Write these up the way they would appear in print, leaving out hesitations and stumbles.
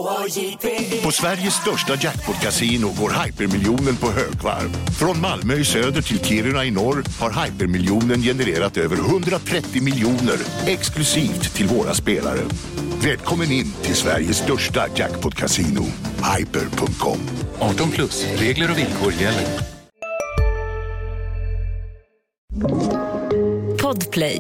På Sveriges största jackpot-casino går Hypermiljonen på högvarv. Från Malmö i söder till Kiruna i norr har Hypermiljonen genererat över 130 miljoner exklusivt till våra spelare. Välkommen in till Sveriges största jackpot-casino, hyper.com. 18 plus, regler och villkor gäller. Podplay.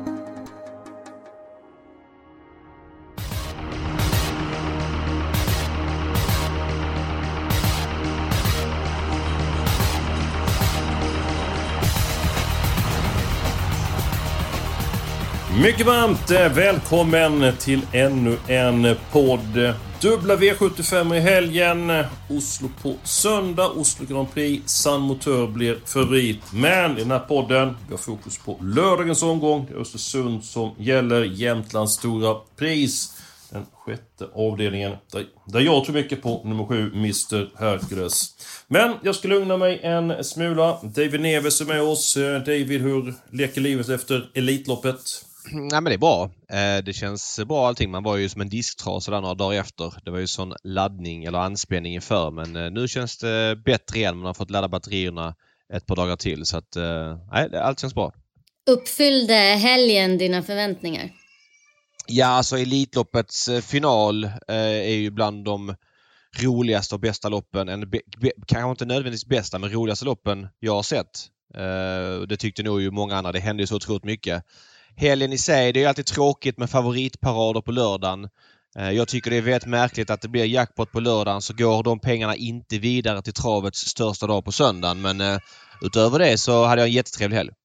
Mycket varmt välkommen till ännu en podd. Dubbla V75 i helgen. Oslo på söndag. Oslo Grand Prix. San Motör blir favorit. Men i den här podden vi har fokus på lördagens omgång. Det är Östersund som gäller. Jämtlands stora pris. Den sjätte avdelningen. Där jag tror mycket på nummer 7, Mr. Hercules. Men jag ska lugna mig en smula. David Neves är med oss. David, hur leker livet efter Elitloppet? Nej, men det är bra. Det känns bra allting. Man var ju som en disktras där några dagar efter. Det var ju sån laddning eller anspänning inför. Men nu känns det bättre igen. Man har fått ladda batterierna ett par dagar till. Så att allt känns bra. Uppfyllde helgen dina förväntningar? Ja, alltså Elitloppets final är ju bland de roligaste och bästa loppen. Kanske inte nödvändigtvis bästa, men roligaste loppen jag har sett. Det tyckte nog ju många andra. Det hände ju så otroligt mycket. Helgen i sig, det är alltid tråkigt med favoritparader på lördagen. Jag tycker det är väldigt märkligt att det blir jackpot på lördagen, så går de pengarna inte vidare till travets största dag på söndagen. Men utöver det så hade jag en jättetrevlig helg.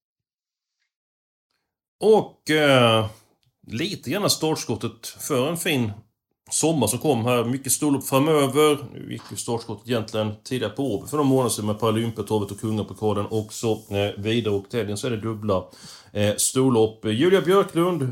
Och lite grann startskottet för en fin sommar som kom här. Mycket storlopp framöver. Nu gick ju startskottet egentligen tidigare på år för de månader sedan med Paralympiatravet och Kungapokalen också vidare. Och till helgen så är det dubbla storlopp. Julia Björklund,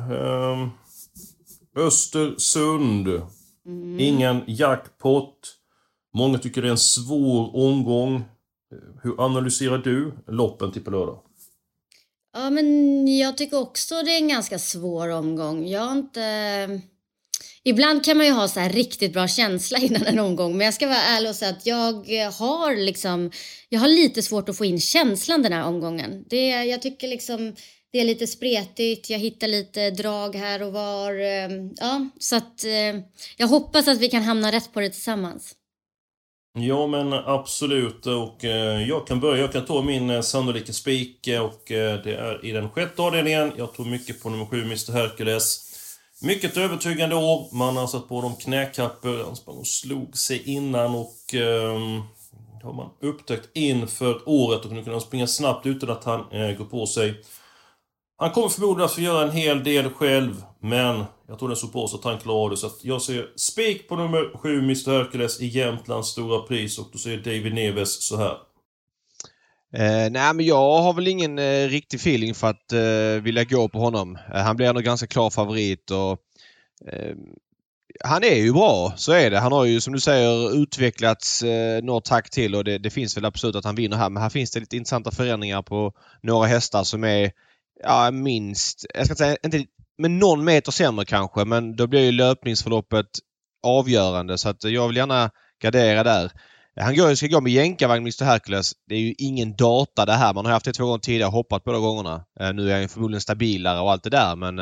Östersund. Ingen jackpot. Många tycker det är en svår omgång. Hur analyserar du loppen till på lördag? Ja, men jag tycker också det är en ganska svår omgång. Jag har inte... Ibland kan man ju ha så här riktigt bra känsla innan en omgång. Men jag ska vara ärlig och säga att jag har lite svårt att få in känslan den här omgången. Jag tycker liksom det är lite spretigt. Jag hittar lite drag här och var. Ja, så att jag hoppas att vi kan hamna rätt på det tillsammans. Ja, men absolut. Och jag kan börja. Jag kan ta min sannolika spik. Och det är i den sjätte avdelningen. Jag tror mycket på nummer 7, Mr. Hercules. Mycket övertygande år. Man har satt på de knäkappor. Han sprang och slog sig innan. Och har man upptäckt inför året. Och nu kan han springa snabbt utan att han går på sig. Han kommer förmodligen att få göra en hel del själv. Men jag tror det är så på så att han klarar det. Så att jag ser spik på nummer 7, Mr. Hercules i Jämtlands stora pris. Och då säger David Neves så här. Nej, men jag har väl ingen riktig feeling för att vilja gå på honom. Han blir nog ganska klar favorit och han är ju bra, så är det. Han har ju som du säger utvecklats något tack till och det finns väl absolut att han vinner här. Men här finns det lite intressanta förändringar på några hästar som är minst, jag ska säga inte men någon meter sämre kanske, men då blir ju löpningsförloppet avgörande så att jag vill gärna gardera där. Han ska gå med jänkarvagn, Mr. Hercules. Det är ju ingen data det här. Man har haft det 2 gånger tidigare, hoppat båda gångerna. Nu är han förmodligen stabilare och allt det där. Men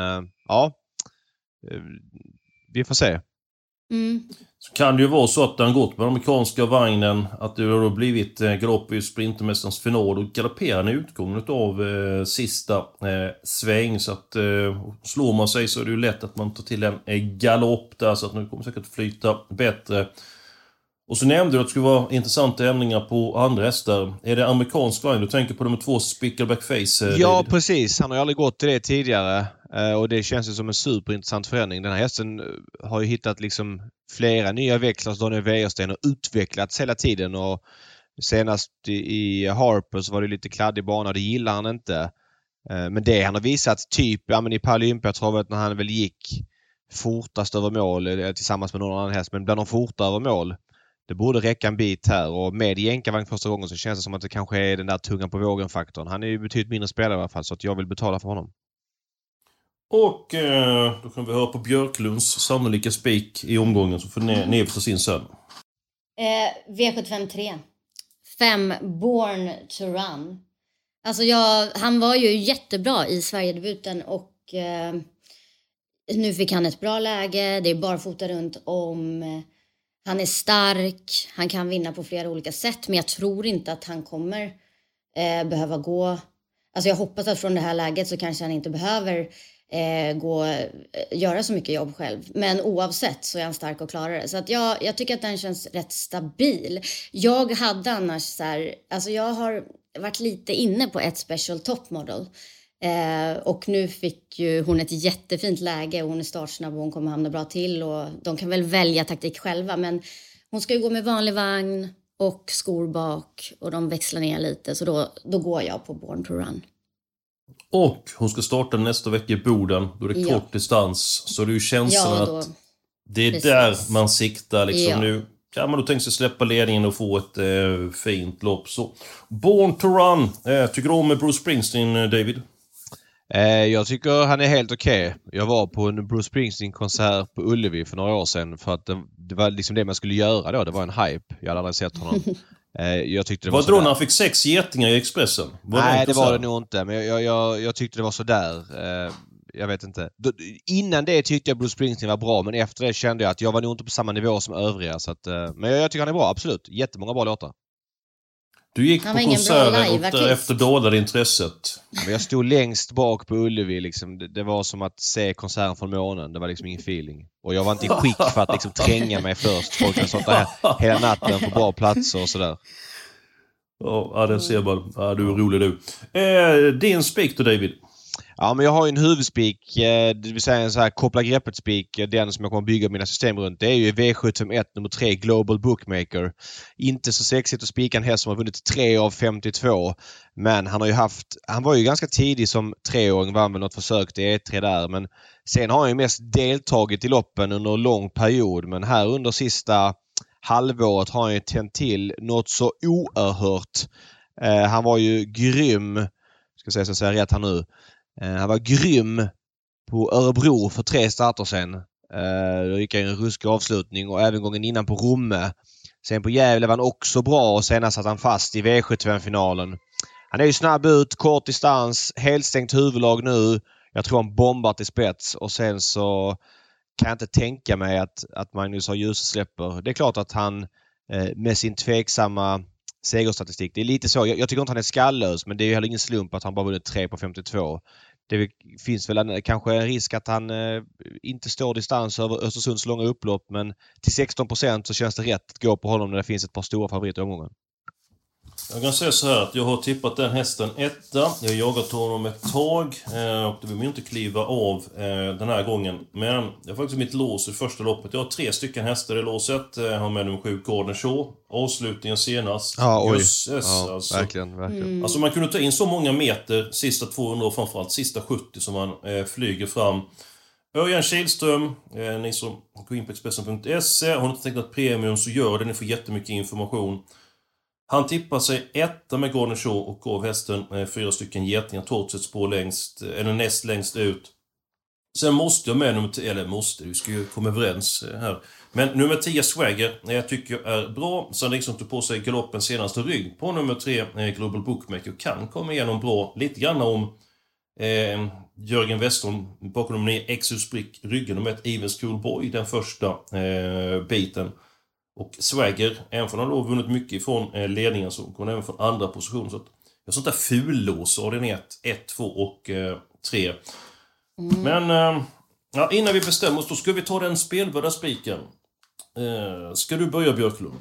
vi får se. Så kan det ju vara så att han gått med den amerikanska vagnen. Att det har blivit galopp i Sprintermästarens final. Och galopperar i utgången av sista sväng. Så att slår man sig så är det ju lätt att man tar till en galopp där. Så att nu kommer säkert flyta bättre. Och så nämnde du att det skulle vara intressanta ämningar på andra hästar. Är det amerikansk vagn? Du tänker på nummer 2, Spickleback Face? Ja, David. precis. Han har ju aldrig gått till det tidigare. Och det känns ju som en superintressant förändring. Den här hästen har ju hittat liksom flera nya växlar hos Daniel Wäjersten och utvecklats hela tiden. Och senast i Harper så var det lite kladdig bana. Det gillar han inte. Men det han har visat typ i Paralympiatravet när han väl gick fortast över mål tillsammans med någon annan häst. Men bland de forta över mål. Det borde räcka en bit här och med jänkarvagn första gången så känns det som att det kanske är den där tungan på vågen-faktorn. Han är ju betydligt mindre spelare i alla fall så att jag vill betala för honom. Och då kan vi höra på Björklunds sannolika spik i omgången, så får Neves ta sin sen. V75 3. 5 Born to Run. Alltså han var ju jättebra i Sverigedebuten och nu fick han ett bra läge. Det är barfota runt om. Han är stark. Han kan vinna på flera olika sätt. Men jag tror inte att han kommer behöva gå. Alltså jag hoppas att från det här läget så kanske han inte behöver göra så mycket jobb själv. Men oavsett så är han stark och klarar det. Så att jag tycker att den känns rätt stabil. Jag hade annars så här, alltså jag har varit lite inne på ett special top model. Och nu fick ju hon ett jättefint läge och hon är startsnabb och hon kommer hamna bra till. Och de kan väl välja taktik själva, men hon ska ju gå med vanlig vagn och skor bak och de växlar ner lite. Så då går jag på Born to Run. Och hon ska starta nästa vecka i Boden. Då är det kort distans. Så det är ju känslan att det är precis där man siktar. Liksom. Nu kan man då tänka sig släppa ledningen och få ett fint lopp. Så Born to Run. Tycker du om Bruce Springsteen, David? Jag tycker han är helt okej. Jag var på en Bruce Springsteen-konsert på Ullevi för några år sedan. För att det var liksom det man skulle göra då. Det var en hype. Jag hade aldrig sett honom. Jag tyckte det var då när han fick 6 getingar i Expressen? Nej, det var det nog inte. Men jag tyckte det var sådär. Jag vet inte. Innan det tyckte jag Bruce Springsteen var bra. Men efter det kände jag att jag var nog inte på samma nivå som övriga. Så att, men jag tycker han är bra, absolut. Jättemånga bra låtar. Du gick på konserten och därefter dolade intresset. Ja, men jag stod längst bak på Ullevi. Liksom. Det var som att se konserten från månen. Det var liksom ingen feeling. Och jag var inte i skick för att liksom tränga mig först. Folk har stått där hela natten på bra platser och sådär. Ja, det ser man. Ja, du är rolig du. Din spik då, David? Ja, men jag har ju en huvudspik, det vill säga en så här koppla greppet spik, den som jag kommer bygga mina system runt. Det är ju V751 nummer 3 Global Bookmaker. Inte så sexigt att spika en häst som har vunnit 3 av 52. Men han var ju ganska tidig som 3-åring, vann väl något försök till E3 där. Men sen har han ju mest deltagit i loppen under en lång period. Men här under sista halvåret har han ju tänt till något så oerhört. Han var ju grym, ska säga rätt här nu. Han var grym på Örebro för 3 starter sen. Då gick han en ruskig avslutning och även gången innan på Romme. Sen på Gävle var han också bra och senast satt han fast i V75-finalen. Han är ju snabb ut, kort distans, helt stängt huvudlag nu. Jag tror han bombar till spets och sen så kan jag inte tänka mig att Magnus har ljussläpper. Det är klart att han med sin tveksamma segerstatistik. Det är lite så. Jag tycker inte han är skallös, men det är ju heller ingen slump att han bara vunnit 3 på 52. Det finns väl kanske en risk att han inte står distans över Östersunds långa upplopp, men till 16% så känns det rätt att gå på honom när det finns ett par stora favoriter i omgången. Jag kan säga så här att jag har tippat den hästen etta. Jag har jagat honom ett tag och det vill man inte kliva av den här gången. Men det är faktiskt mitt lås i första loppet. Jag har 3 stycken hästar i låset. Jag har med nummer 7 Gordon Shaw. Avslutningen senast. Ja, oj. Alltså. Verkligen. Alltså man kunde ta in så många meter sista 200 och framförallt sista 70 som man flyger fram. Örjan Kihlström, ni som går in på Expressen.se, har ni inte tecknat premium så gör det, ni får jättemycket information. Han tippar sig etta med Gordon Shaw och gav hästen 4 stycken getingar, trots ett spår näst längst ut. Sen måste jag med nummer 10, eller måste, vi ska ju komma överens här. Men nummer 10 Swagger, jag tycker är bra. Sen liksom tog på sig galoppen senaste rygg på nummer 3 Global Bookmaker. Kan komma igenom bra, lite grann om Jörgen Westholm bakom nummer 9 Exus Brick ryggen med ett Even Schoolboy, den första biten. Och Swagger, även för han har vunnit mycket ifrån ledningen så går han även från andra position. Så att jag har sånt där fullås av den 1, 2 och 3. Men innan vi bestämmer oss då ska vi ta den spelvärda spiken. Ska du börja, Björklund?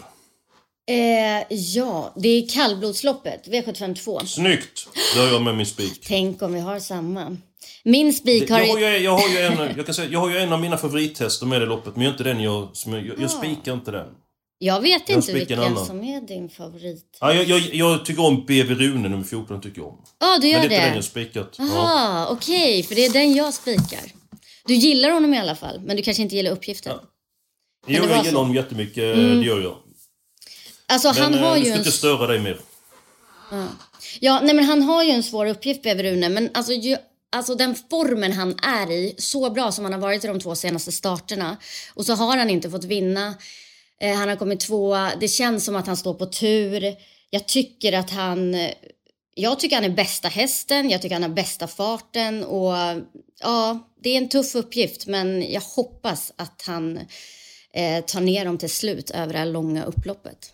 Ja, det är kallblodsloppet, V752. Snyggt! Då har jag med min spik. Tänk om vi har samma. Min spik har... Jag har ju en av mina favorithästar med i loppet, men jag inte den jag spikar inte den. Jag vet inte vilken som är din favorit. Ja, jag tycker om BV Rune nummer 14 tycker jag om. Ja, du gör det. Men det är inte den jag spikat. Aha, okej, för det är den jag spikar. Du gillar honom i alla fall, men du kanske inte gillar uppgiften. Ja. Jo, jag gillar honom jättemycket, det gör jag. Alltså, men han har ju ska inte störa dig mer. Ja, nej, men han har ju en svår uppgift, BV Rune. Men alltså, alltså den formen han är i, så bra som han har varit i de 2 senaste starterna. Och så har han inte fått vinna. Han har kommit 2. Det känns som att han står på tur. Jag tycker han är bästa hästen. Jag tycker han har bästa farten. Och ja, det är en tuff uppgift. Men jag hoppas att han tar ner dem till slut över det här långa upploppet.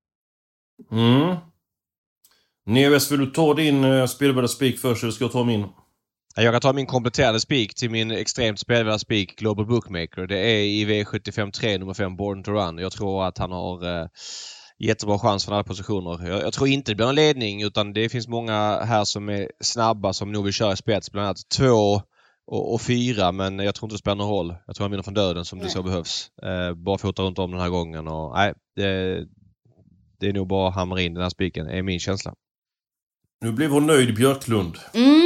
Neves, vill du ta din spelvärda spik först eller ska jag ta min? Jag kan ta min kompletterade spik till min extremt spelvärda spik Global Bookmaker. Det är i V75-3 nummer 5 Born to Run. Jag tror att han har jättebra chans från alla positioner. Jag tror inte det blir en ledning utan det finns många här som är snabba som nog vill köra i spets. Bland annat 2 och 4, men jag tror inte det spelar någon roll. Jag tror han vinner från döden som det så behövs. Bara fota runt om den här gången. Och, nej, det är nog bara hamra in den här spiken, är min känsla. Nu blev hon nöjd, Björklund.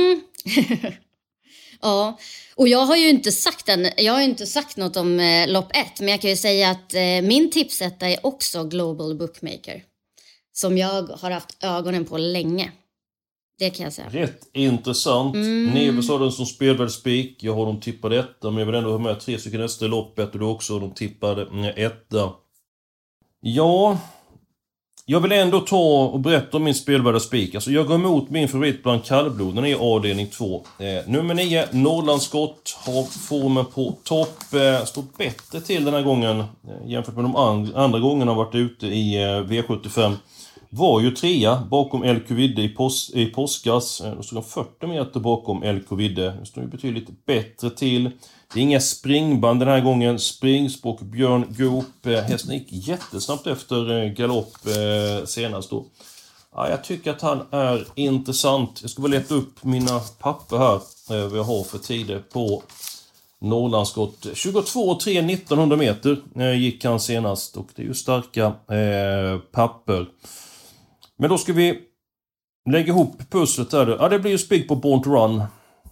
Ja, och jag har ju inte sagt något om lopp 1, men jag kan ju säga att min tipsetta är också Global Bookmaker. Som jag har haft ögonen på länge. Det kan jag säga. Rätt intressant. Neves har den som spelvärd spik. Jag har dem tippade 1, men jag vill ändå ha med 3 stycken nästa loppet och du också de tippade 1. Ja, jag vill ändå ta och berätta om min spelvärda spik. Alltså jag går emot min favorit bland kallblod. Den är avdelning 2. Nummer 9, Norrlandsskott, har formen på topp. Står bättre till den här gången jämfört med de andra gångerna har varit ute i V75. Var ju 3 bakom LQ Vidde i påskas. Då stod de 40 meter bakom LQ Vidde. Det står ju betydligt bättre till. Det är inga springband den här gången. Springspråk Björn Goop. Hästen gick jättesnabbt efter galopp senast då. Ja, jag tycker att han är intressant. Jag ska bara leta upp mina papper här. Vad jag har för tider på Norrlandsskott. 22,3 1900 meter gick han senast. Och det är ju starka papper. Men då ska vi lägga ihop pusslet där. Ja, det blir ju spik på Born to Run.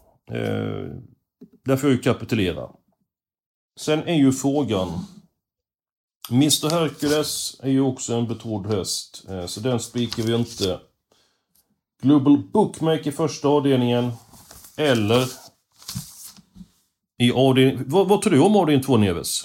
Därför får jag ju kapitulera. Sen är ju frågan. Mr. Hercules är ju också en betrodd häst. Så den spikar vi inte. Global Bookmaker första avdelningen. Eller i avdelning... Vad tror du om avdelning 2, Neves?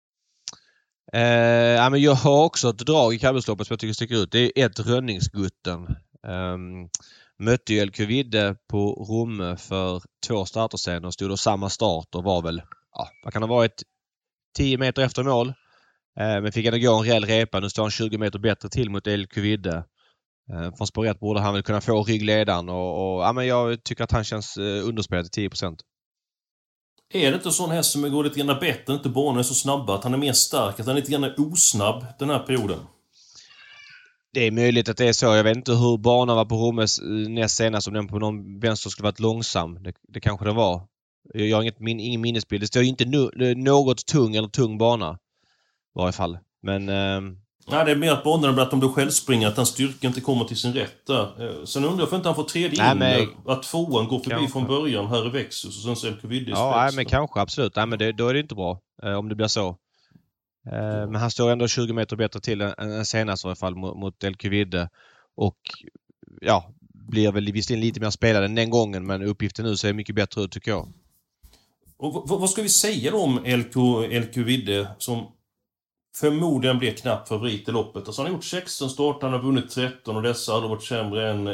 Ja, men jag har också ett drag i kallblodsloppet som jag tycker sticker ut. Det är ett Rönningsgutten. Mötte ju LQ Vidde på Romme för 2 starter sedan och stod då samma start och var väl, ja, vad kan ha varit 10 meter efter mål. Men fick ändå gå en rejäl repa. Nu står han 20 meter bättre till mot LQ Vidde. Från spår 1 borde han väl kunna få ryggledaren och ja, men jag tycker att han känns underspelad till 10%. Är det inte sån häst som går lite grann bättre, inte banan är så snabba, att han är mer stark, att han är lite grann osnabb den här perioden? Det är möjligt att det är så. Jag vet inte hur banan var på Rommes näst senast, om den på någon vänster skulle varit långsam. Det kanske det var. Jag har ingen minnesbild. Det står ju inte något tung bana i varje fall. Men... Nej, det är mer att banan blir att om du själv springer, att den styrkan inte kommer till sin rätt där. Sen undrar jag för inte han får tredje in, att 2an går förbi kanske från början här i Växus och sen så LQ Vidde i spets. Men kanske, absolut. Nej, men då är det inte bra om det blir så. Men han står ändå 20 meter bättre till än senast i alla fall mot LQ Vidde. Och ja, blir väl visserligen lite mer spelad än den gången, men uppgiften nu ser mycket bättre ut tycker jag. Och vad ska vi säga då om LQ Vidde som förmodligen blir knapp favorit i loppet? Alltså han har gjort 16 starter, han har vunnit 13 och dessa har varit sämre än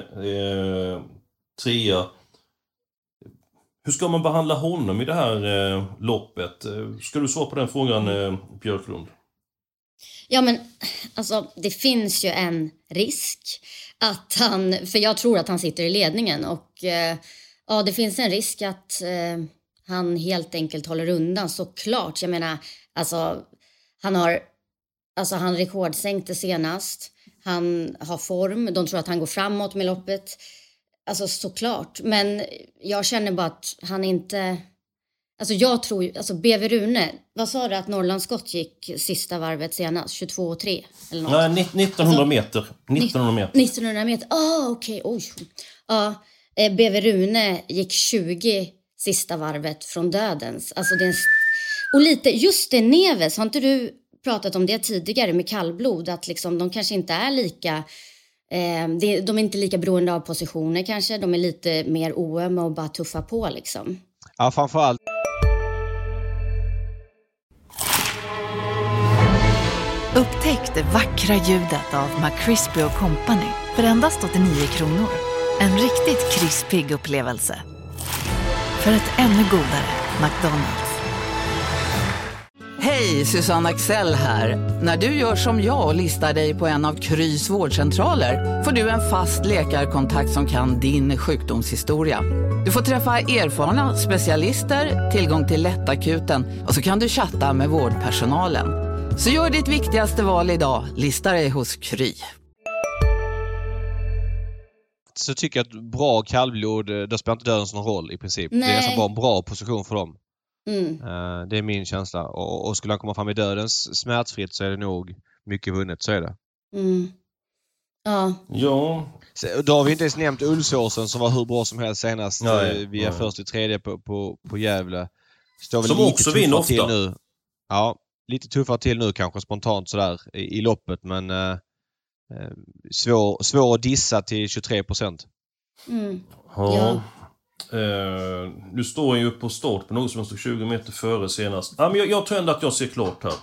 3. Hur ska man behandla honom i det här loppet? Ska du svara på den frågan, Björklund? Ja, men alltså det finns ju en risk att han, för jag tror att han sitter i ledningen och ja, det finns en risk att han helt enkelt håller undan, såklart. Jag menar, alltså han rekordsänkte senast. Han har form. De tror att han går framåt med loppet. Alltså såklart. Men jag känner bara att han inte... Alltså jag tror ju... Alltså BV Rune... Vad sa du att Norrlandsskott gick sista varvet senast? 22,3 eller något? Nej, 1900 meter. 1900 meter. Okej. Oj. Ja, BV Rune gick 20 sista varvet från dödens. Alltså det är och lite... Just det, Neves. Har inte du pratat om det tidigare med kallblod? Att liksom de kanske inte är lika De är inte lika beroende av positioner kanske. De är lite mer oömma och bara tuffa på liksom. Ja, framförallt. Upptäck det vackra ljudet av McCrispy & Company för endast 89 kronor. En riktigt krispig upplevelse. För ett ännu godare McDonald's. Hej, Susanne Axel här. När du gör som jag och listar dig på en av Krys vårdcentraler får du en fast läkarkontakt som kan din sjukdomshistoria. Du får träffa erfarna specialister, tillgång till lättakuten och så kan du chatta med vårdpersonalen. Så gör ditt viktigaste val idag, lista dig hos Kry. Så tycker jag att bra kallblod, där spelar inte döden någon roll i princip. Nej. Det är nästan bara en bra position för dem. Mm. Det är min känsla. Och skulle han komma fram i dödens smärtfritt så är det nog mycket vunnet, så är det. Mm. Ja. Ja. Så, då har vi inte ens nämnt Ulfsåsen som var hur bra som helst senast. Vi är först i tredje på Gävle. Står väl som lite också vinner ofta. Till nu. Ja, lite tuffare till nu kanske spontant sådär i loppet, men svår att dissa till 23%. Mm. Ja. Nu står jag ju på start på något som stod 20 meter före senast. Ja, men jag tror ändå att jag ser klart här.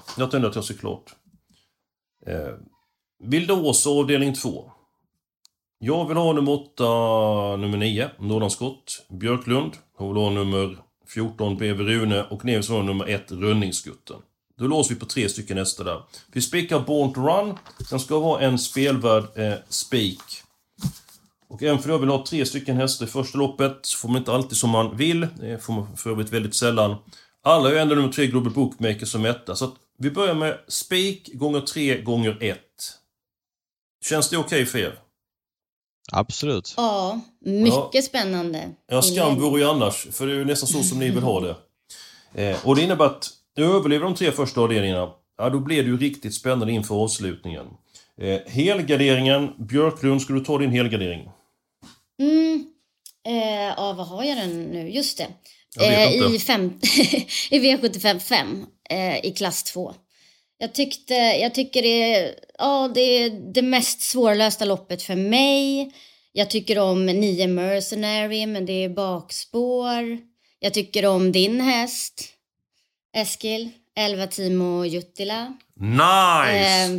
Vildås avdelning 2. Jag vill ha nummer 8, nummer 9, Nordanskott, Björklund. Jag vill ha nummer 14, BV Rune, och Neves var nummer 1, Rönningsgutten. Då låser vi på 3 stycken nästa där. Vi spikar Born to Run. Sen ska vi ha en spelvärd spik. Och även för jag vill ha 3 stycken hästar i första loppet. Så får man inte alltid som man vill. Det får man för övrigt väldigt sällan. Alla är ju ändå nummer 3 Global Bookmaker som etta. Så att vi börjar med spik gånger 3 gånger 1. Känns det okej för er? Absolut. Ja, mycket spännande. Ja, skam vore ju annars. För det är ju nästan så som ni vill ha det. Och det innebär att överlever de 3 första avdelningarna, ja, då blir det ju riktigt spännande inför avslutningen. Helgarderingen. Björklund, ska du ta din helgardering? Ja, vad har jag den nu? Just det. I V75 i klass 2. Jag tycker det är det mest svårlösta loppet för mig. Jag tycker om 9 Mercenary, men det är bakspår. Jag tycker om din häst, Eskil, 11 Timo Juttila. Nice!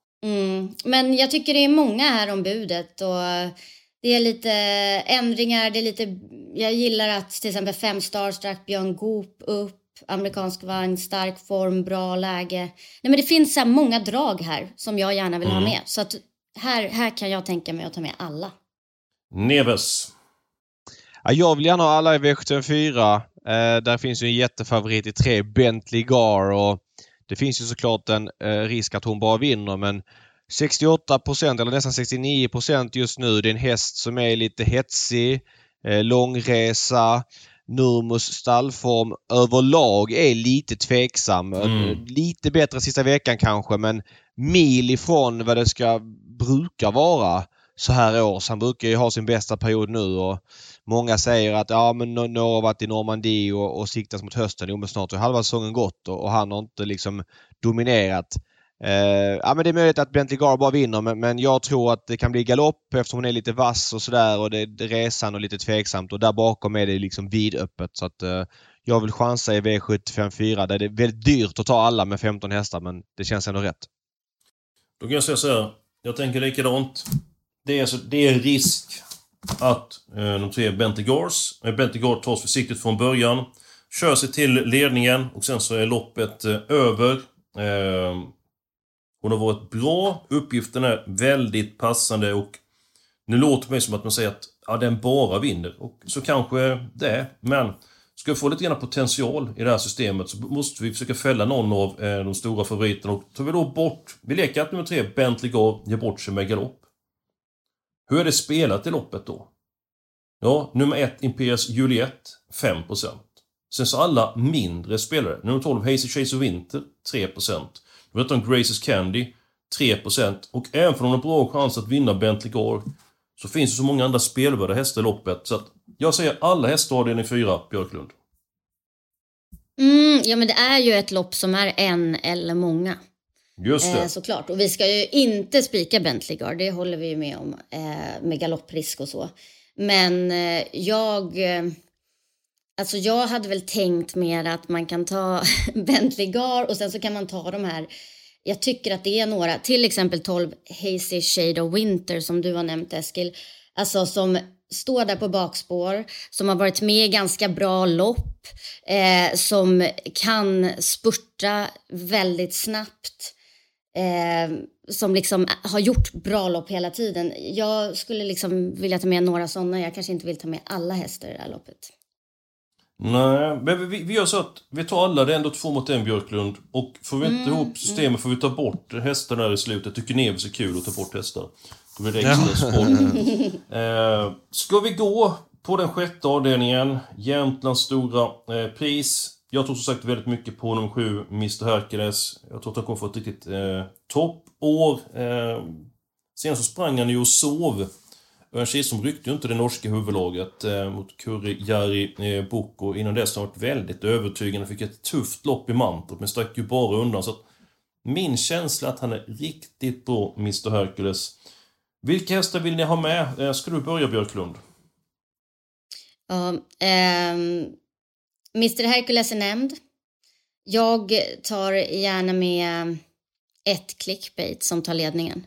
Men jag tycker det är många här om budet, och det är lite ändringar. Det är lite, jag gillar att till exempel 5 Starstruck, Björn Goop upp, amerikansk vagn, stark form, bra läge. Nej, men det finns så här många drag här som jag gärna vill ha med. Så att här kan jag tänka mig att ta med alla. Neves. Ja, jag vill gärna ha alla i V74. Där finns ju en jättefavorit i 3, Bentley Gar, och det finns ju såklart en risk att hon bara vinner, men 68% eller nästan 69% just nu. Det är en häst som är lite hetsig, långresa. Nurmos stallform överlag är lite tveksam. Lite bättre sista veckan kanske, men mil ifrån vad det brukar vara så här år. Så han brukar ju ha sin bästa period nu, och många säger att men några har varit i Normandie och siktas mot hösten. Jo, men snart har halva säsongen gått och han har inte liksom dominerat. Men det är möjligt att Bentley Gar bara vinner, men jag tror att det kan bli galopp eftersom hon är lite vass och sådär, och det är resan och lite tveksamt, och där bakom är det liksom vidöppet, så att jag vill chansa i V75-4 där det är väldigt dyrt att ta alla med 15 hästar, men det känns ändå rätt. Då kan jag säga så här, jag tänker likadant. Det är risk att de 3 Bentley Gar tas försiktigt från början, kör sig till ledningen och sen så är loppet över. Hon har varit bra, uppgiften är väldigt passande, och nu låter det mig som att man säger att den bara vinner, och så kanske det är, men ska vi få lite grann potential i det här systemet så måste vi försöka fälla någon av de stora favoriterna, och tar vi då bort, vi leker att nummer 3 Bentley Gar ger bort sig med galopp. Hur är det spelat i loppet då? Ja, nummer 1 Imperius Juliet 5%. Sen så alla mindre spelare, nummer 12 Hazy Chase of Winter 3%. Vi vet om Grace's Candy 3%. Och även om de har bra chans att vinna Bentley Gar, så finns det så många andra spelvärda hästar i loppet. Så att jag säger alla hästar i 4, Björklund. Ja, men det är ju ett lopp som är en eller många. Just det. Såklart. Och vi ska ju inte spika Bentley Guard, det håller vi ju med om, med galopprisk och så. Men jag hade väl tänkt mer att man kan ta Bentley Guard och sen så kan man ta de här, jag tycker att det är några, till exempel 12 Hazy Shade of Winter som du har nämnt, Eskil. Alltså som står där på bakspår, som har varit med i ganska bra lopp, som kan spurta väldigt snabbt, som liksom har gjort bra lopp hela tiden. Jag skulle liksom vilja ta med några sådana. Jag kanske inte vill ta med alla hästar i det här loppet. Nej, men vi gör så att vi tar alla, det är ändå 2 mot 1, Björklund. Och får vi inte ihop systemet får vi ta bort hästarna där i slutet. Tycker ni är så kul att ta bort hästar. Då blir det extra sport. Ska vi gå på den 6:e avdelningen, Jämtlands stora pris. Jag tror som sagt väldigt mycket på nummer 7, Mr. Hercules. Jag tror att han kommer få ett riktigt toppår. Sen så sprang han ju och sov. Örjan Kihlström ryckte ju inte det norska huvudlaget mot Kurri Jari Boko. Innan dess har han varit väldigt övertygande. Fick ett tufft lopp i Mantorp, men stack ju bara undan. Så att min känsla att han är riktigt bra, Mr. Hercules. Vilka hästar vill ni ha med? Ska du börja, Björklund? Ja, Mr. Hercules är nämnd. Jag tar gärna med ett clickbait som tar ledningen.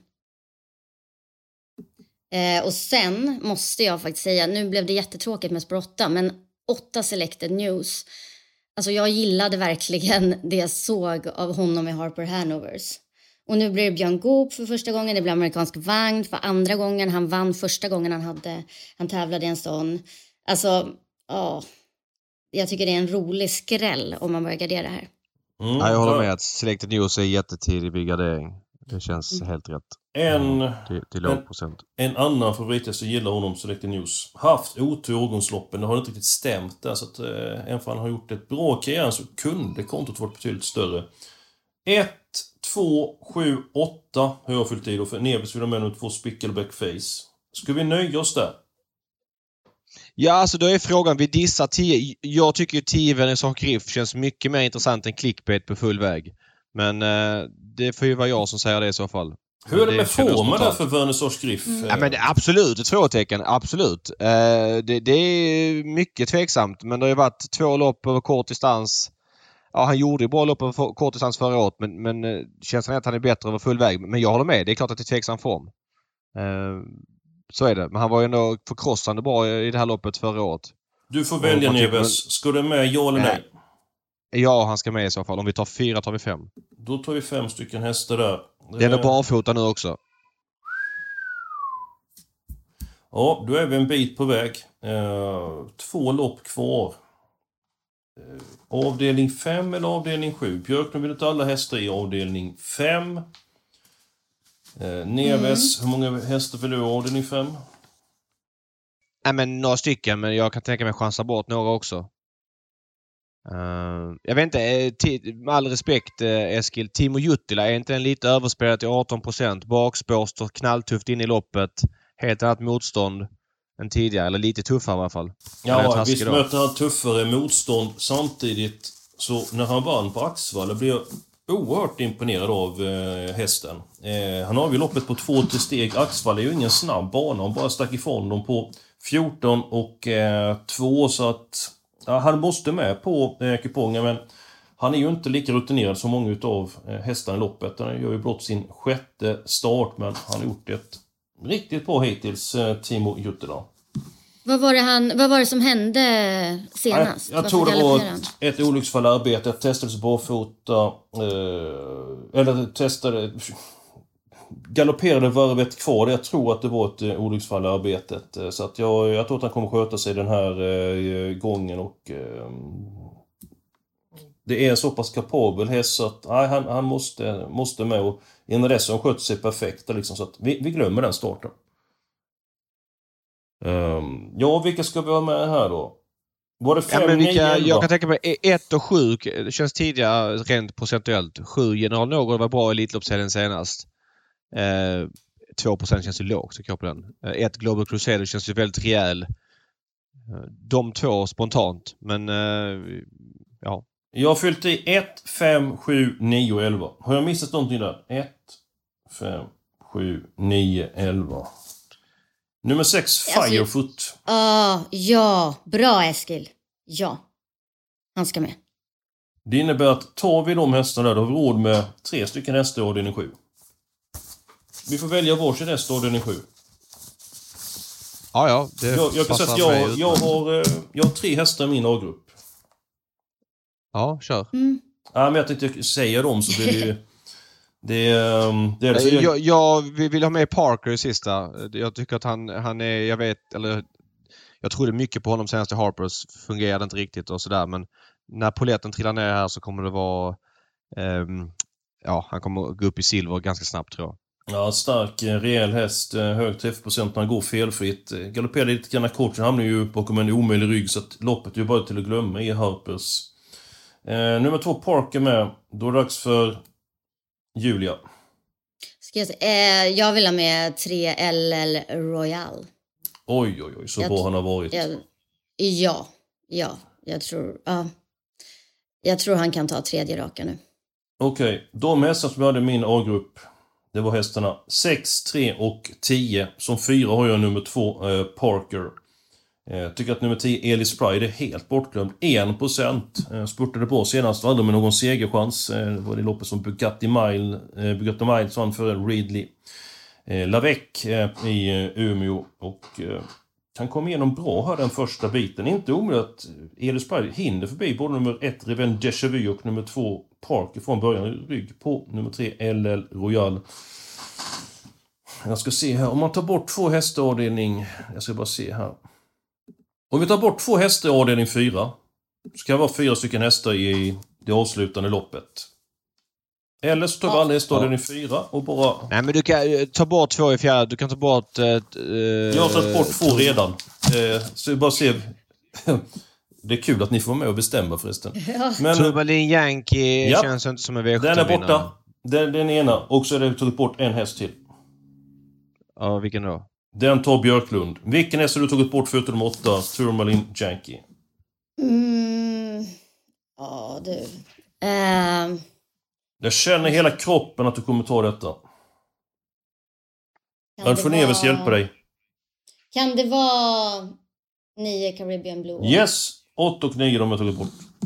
Och sen måste jag faktiskt säga, nu blev det jättetråkigt med spår 8, men 8 Selected News. Alltså jag gillade verkligen det jag såg av honom i Harper Hanovers. Och nu blir det Björn Goop för första gången, det blir amerikansk vagn för andra gången. Han vann första gången han tävlade i en sån. Alltså, jag tycker det är en rolig skräll om man börjar gardera här. Jag håller med att Selected News är jättetidig vid gardering. Det känns helt rätt. Till låg procent. En annan favorit som gillar honom, Selected News, haft otur i årgångsloppen. Det har inte riktigt stämt där, så att även för han har gjort ett bra karriär så kunde kontot varit betydligt större. 1, 2, 7, 8 har jag fyllt i då, för Neves vill ha med 2 Spickleback Face. Ska vi nöja oss där? Ja, alltså då är frågan, vi dissar 10. Jag tycker ju 10 Vernissage Griff känns mycket mer intressant än clickbait på full väg. Men det får ju vara jag som säger det i så fall. Hur är det med formen där för Vernissage Griff? Ja, men absolut, ett frågetecken, absolut. Det är mycket tveksamt, men det har ju varit 2 lopp över kort distans. Ja, han gjorde ju bra lopp över kort distans förra året, men känslan är att han är bättre över full väg. Men jag håller med, det är klart att det är tveksam form. Så är det, men han var ju ändå förkrossande bra i det här loppet förra året. Du får välja, Neves. Ska du med, ja eller nej? Ja, han ska med i så fall. Om vi tar 4 tar vi 5. Då tar vi 5 stycken hästar där. Det är ändå barfota nu också. Ja, då är vi en bit på väg. 2 lopp kvar. Avdelning 5 eller avdelning 7? Björklund vill inte alla hästar i avdelning 5. Neves, hur många hästar vill du i avdelning 5? Nej, men några stycken, men jag kan tänka mig chansa bort några också. Jag vet inte, med all respekt Eskil, Timo Juttila är inte en lite överspelat till 18%. Bakspår står knalltufft in i loppet. Helt annat motstånd än tidigare, eller lite tuffare i alla fall. Ja, visst möter han tuffare motstånd. Samtidigt så när han vann på Axvalla blev jag oerhört imponerad av hästen. Han har ju loppet på 2 steg. Axvalla är ju ingen snabb bana. Han bara stack ifrån dem på 14 och 2, så att han måste med på kupongen, men han är ju inte lika rutinerad som många utav hästarna i loppet. Han gör ju blott sin 6:e start, men han har gjort ett riktigt bra hittills, Timo Juttila. Vad var det som hände senast? Jag tror det var ett olycksfall i arbetet. Testades barfota, eller testade, galopperade varvet kvar. Jag tror att det var ett olycksfall i arbetet. Så att jag tror att han kommer sköta sig den här gången. Och det är en så pass kapabel häst så att han måste med. Och innan dess har han skött sig perfekt. Liksom, så att vi glömmer den starten. Vilka ska vi ha med här då? Var det 5, 9, jag kan tänka mig 1 och 7. Det känns tidigare rent procentuellt. 7 General Något var bra i Elitloppshelgen senast. 2% känns ju lågt, tycker jag på den. 1 Global Crusader känns ju väldigt rejäl. De 2 spontant. Men Jag har fyllt i 1, 5, 7, 9 och 11. Har jag missat någonting där? 1, 5, 7, 9, 11. Nummer 6, Firefoot. Ja, bra Eskil. Ja, han ska med. Det innebär att tar vi de hästarna där, då har vi råd med 3 stycken hästar i avdelning 7. Vi får välja varsin häst i avdelning 7. Ja, det jag kan säga att jag har 3 hästar i min A-grupp. Ja, kör. Ja, men jag tänkte säga dem så blir det ju... Jag vill ha med Parker i sista. Jag tycker att han är... Jag trodde mycket på honom senast i Harpers. Fungerade inte riktigt och sådär. Men när poletten trillar ner här så kommer det vara... han kommer gå upp i silver ganska snabbt, tror jag. Ja, stark, rejäl häst, hög träffprocent när han går felfritt. Galopperade lite grann kort, så hamnar ju bakom en omöjlig rygg, så att loppet är ju bara till att glömma i Harpers. Nummer 2, Parker med. Då är det dags för Julia. Jag vill ha med 3 LL Royal. Oj, så bra han har varit. Ja, jag tror han kan ta 3:e raka nu. Okej, de hästar som jag hade i min A-grupp, det var hästarna 6, 3 och 10. Som 4 har jag nummer 2, Parker. Tycker att nummer 10, Elis Pride, är helt bortglömd. 1%. Spurtade på senast, aldrig med någon segerchans. Det var det loppet som Bugatti Miles vann för Ridley Lavec i Umeå. Och han kom igenom bra här den första biten. Inte omöjligt att Elis Pride hinner förbi både nummer 1, Revenge Déjà Vu, och nummer 2, Parker från början. Rygg på nummer 3, LL Royal. Jag ska se här. Om man tar bort 2 hästavdelning... Jag ska bara se här. Om vi tar bort 2 hästar i avdelning 4, så kan det vara 4 stycken hästar i det avslutande loppet. Eller så tar vi alla hästar i avdelning 4 och bara... Nej, men du kan ta bort 2 i fjärde. Du kan ta bort... Jag har tagit bort 2 redan. Så vi bara ser... Det är kul att ni får med och bestämma förresten. Men Turmalin Yankee känns inte som en V75. Den är borta. Den ena. Och så är det tagit bort en häst till. Ja, vilken då? Den tar Björklund. Vilken häst har du tagit bort förutom de 8? Turmalin Yankee. Ja, du. Jag känner hela kroppen att du kommer ta detta. Alf Neves hjälper dig. Kan det vara 9 Caribbean Blue? Yes, 8 och 9 de har tagit bort.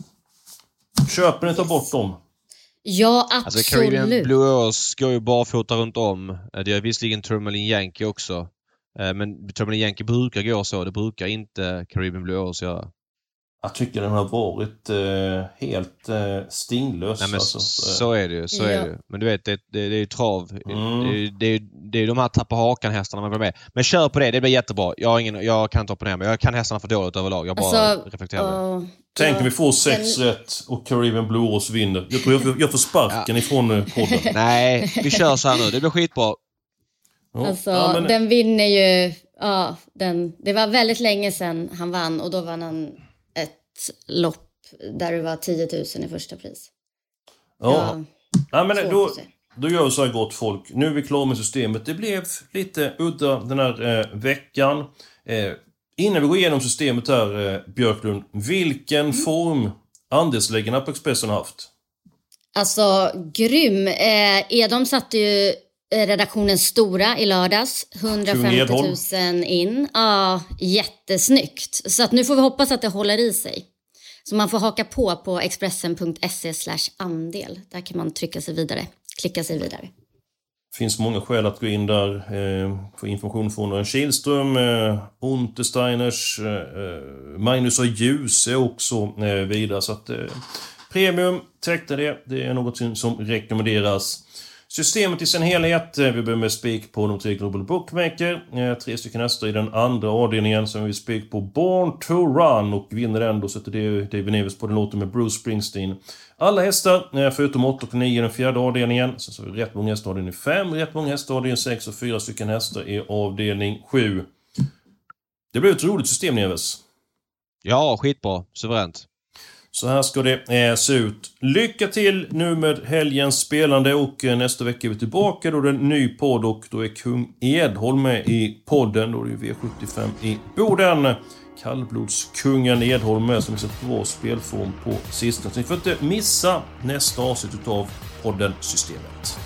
Köper ni ta bort dem? Ja, absolut. Alltså Caribbean Blue Horse går ju barfota runt om. Det är visserligen Turmalin Yankee också. Men Turmalin Yankee brukar gå så. Det brukar inte Caribbean Blue Horse göra. Jag tycker den har varit helt stinglös. Nej, men alltså. Så är det ju. Så är det ju. Men du vet, det är ju trav. Det är ju de här tappa hakan-hästarna man går med. Men kör på det, det blir jättebra. Jag kan inte opponera mig. Jag kan hästarna för dåligt överlag. Jag bara reflekterar. Tänk om vi får 6 rätt och Caribbean Blue Horse vinner. Jag tror jag får sparken ifrån podden. Nej, vi kör så här nu. Det blir skitbra. Den vinner ju... Ja, det var väldigt länge sedan han vann. Och då vann han ett lopp där det var 10 000 i första pris. Men då gör vi så här, gott folk. Nu är vi klara med systemet. Det blev lite udda den här veckan. Innan vi går igenom systemet här, Björklund, vilken form andelsläggarna på Expressen har haft? Alltså, grym. De satte ju redaktionen stora i lördags. 150 000 in. Ja, jättesnyggt. Så att nu får vi hoppas att det håller i sig. Så man får haka på expressen.se/andel. Där kan man klicka sig vidare. Det finns många skäl att gå in där. Få information från Kihlström, Untersteiners, Magnus och Ljuse också vidare. Så att premium, täckte det är något som rekommenderas. Systemet i sin helhet, vi börjar med spik på de 3 Global Bookmaker. 3 stycken hästar i den andra avdelningen som vi spik på Born to Run och vinner den. Då sätter David Neves på den låten med Bruce Springsteen. Alla hästar, förutom 8 och 9 i den fjärde avdelningen. Sen så har vi rätt många hästar i avdelning 5, rätt många hästar i avdelning 6 och 4 stycken hästar i avdelning 7. Det blir ett roligt system, Neves. Ja, skitbra. Suveränt. Så här ska det se ut. Lycka till nu med helgens spelande och nästa vecka är vi tillbaka. Då är det en ny podd och då är Kung Edholm med i podden. Då är det V75 i Boden. kallblodskungen Edholm med som visat bra spelform på sistone. Så ni får inte missa nästa avsnitt utav podden Systemet.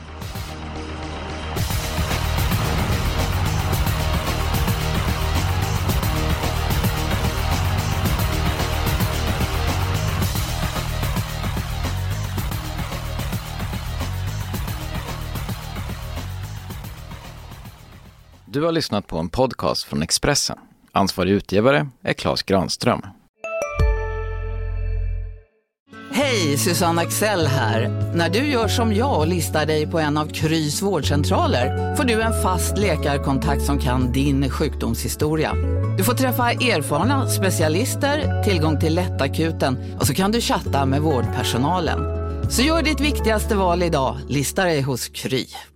Du har lyssnat på en podcast från Expressen. Ansvarig utgivare är Claes Granström. Hej, Susanne Axel här. När du gör som jag och listar dig på en av Krys vårdcentraler får du en fast läkarkontakt som kan din sjukdomshistoria. Du får träffa erfarna specialister, tillgång till lättakuten och så kan du chatta med vårdpersonalen. Så gör ditt viktigaste val idag, listar dig hos Kry.